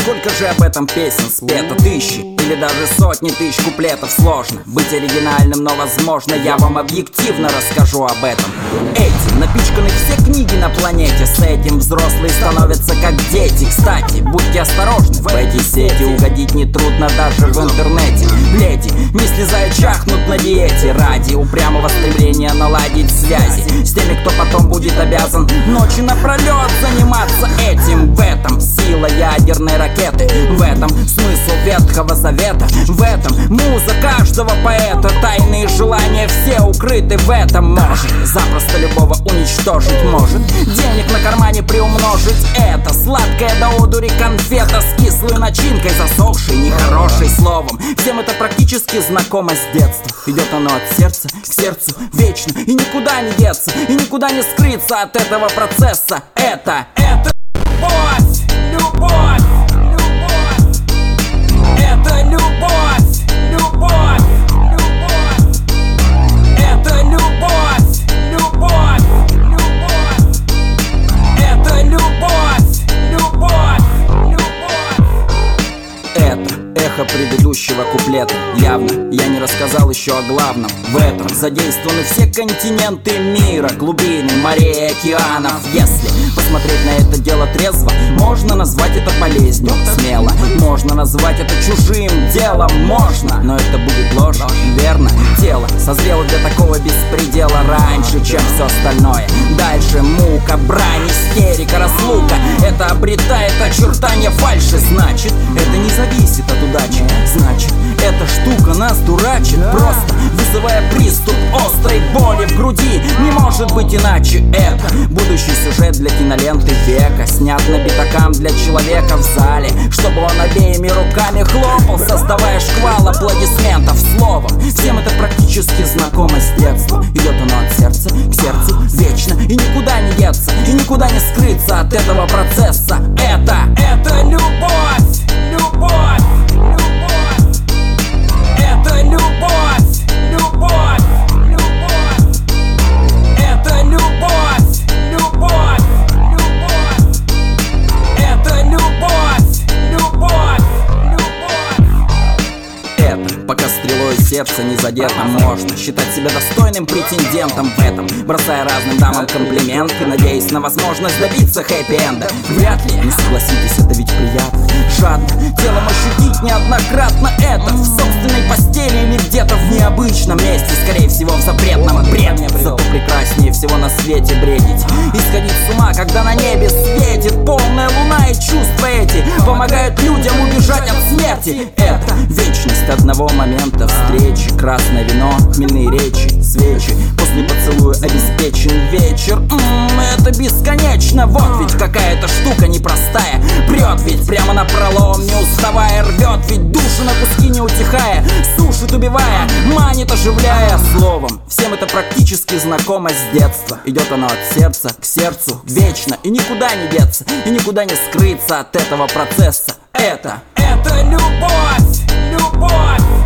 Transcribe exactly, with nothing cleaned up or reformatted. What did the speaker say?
Сколько же об этом песен спето, тысячи или даже сотни тысяч куплетов. Сложно быть оригинальным, но возможно я вам объективно расскажу об этом. Этим напичканы все книги на планете. С этим взрослые становятся как дети. Кстати, будьте осторожны, в эти сети угодить нетрудно даже в интернете. Леди, не слезая, чахнут на диете ради упрямого стремления наладить связи с теми, кто потом будет обязан ночи напролет заниматься этим. В этом сила ядерной ракеты, в этом смысл Ветхого Завета, в этом муза каждого поэта. Тайные желания все укрыты в этом. Может запросто любого уничтожить, может денег на кармане приумножить. Это сладкая до одури конфета с кислой начинкой, засохшей, нехорошей словом. Всем это практически знакомо с детства. Идет оно от сердца к сердцу вечно, и никуда не деться, и никуда не скрыться от этого процесса. Это, это любовь, любовь, любовь. Это любовь, любовь, любовь. Это любовь, любовь, любовь. Это любовь, любовь, любовь. Это эхо предыдущего куплета. Явно я не рассказал еще о главном. В этом задействованы все континенты мира, глубины морей и океанов. Если посмотреть на это дело трезво, можно назвать это болезнью. Смело можно назвать это чужим делом. Можно, но это будет ложь, верно? Тело созрело для такого беспредела раньше, чем все остальное. Дальше мука, брань, истерика, разлука. Это обретает очертания фальши. Значит, это не зависит от удачи. Значит, эта штука нас дурачит, просто вызывая приступ острой боли в груди. Не может быть иначе. Это будущий сюжет для киноленты века, снят на битакам для человека в зале, чтобы он обеими руками хлопал, создавая шквал аплодисментов. Словом, всем это практически знакомо с детства. Идет оно от сердца к сердцу вечно, и никуда не деться, и никуда не скрыться от этого процесса. Это, это любовь, любовь, любовь. Это любовь, любовь, любовь. Это любовь, любовь, любовь. Это любовь, любовь, любовь. Это пока стрелой сердце не задето, можно считать себя достойным претендентом в этом, бросая разным дамам комплименты, надеясь на возможность добиться хэппи-энда. Вряд ли, не согласитесь, это ведь приятно. Жадно телом ощутить неоднократно это в собственной постели или где-то в необычном месте, скорее всего в запретном. Бред, зато прекраснее всего на свете бредить и сходить с ума, когда на небе светит полная луна, и чувства эти помогают людям убежать от смерти. Это вечность одного момента встречи, красное вино, хмельные речи, свечи, после поцелуя обеспечен вечер. М-м, это бесконечно. Вот ведь какая-то штука непростая, прет ведь прямо на пролом, не уставая, рвет ведь душу на куски, не утихая, сушит, убивая, манит, оживляя. Словом, всем это практически знакомо с детства. Идет оно от сердца к сердцу вечно, и никуда не деться, и никуда не скрыться от этого процесса. Это, это любовь, любовь.